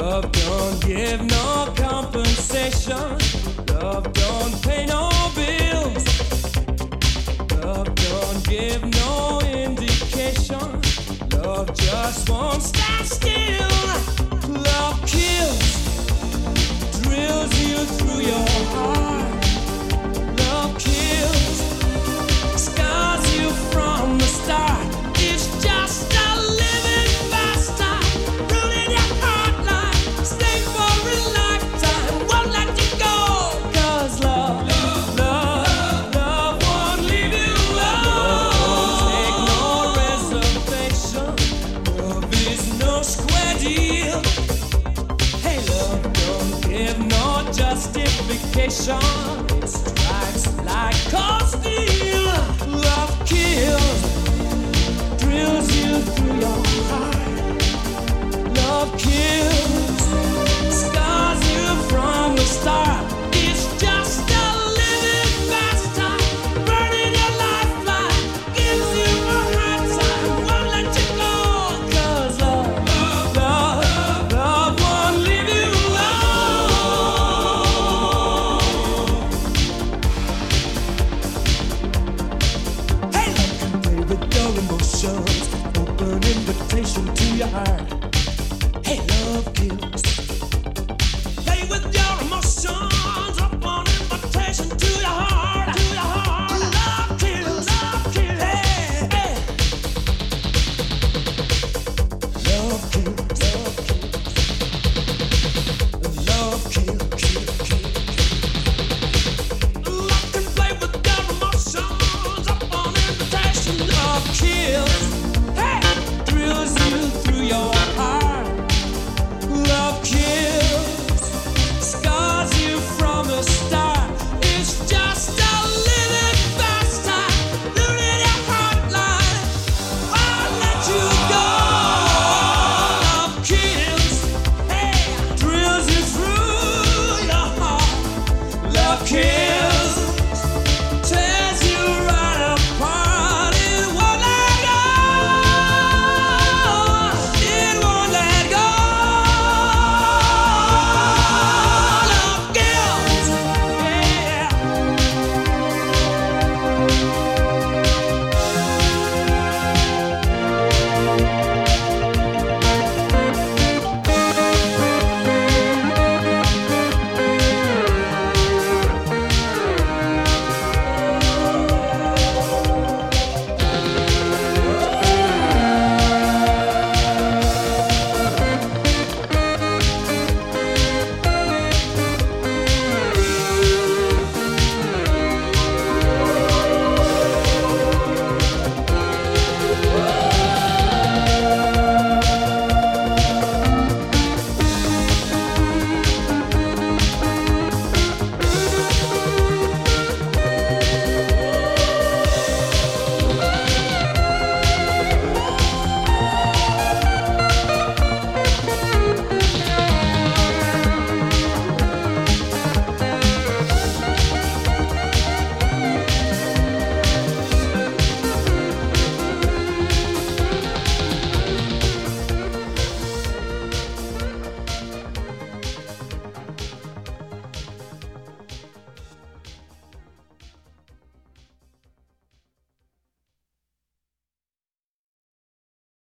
Love don't give no compensation. Love don't pay no bills. Love don't give no indication. Love just won't stand still. Love kills, drills you through your heart. Love kills, scars you from the start. It's just a living bastard, ruining your heart like stay for a lifetime, won't let you go. 'Cause love won't leave you alone. Take no reservation. Love is no square deal. Hey, love don't give no justification. It strikes like cold steel. Love kills, drills you through your heart. Love kills, scars you from the start. It's just a living bastard, burning your lifeline, gives you a hard time, won't let you go. 'Cause love won't leave you alone. Hey, love can play with your emotions, open invitation to your heart. Hey, love kills,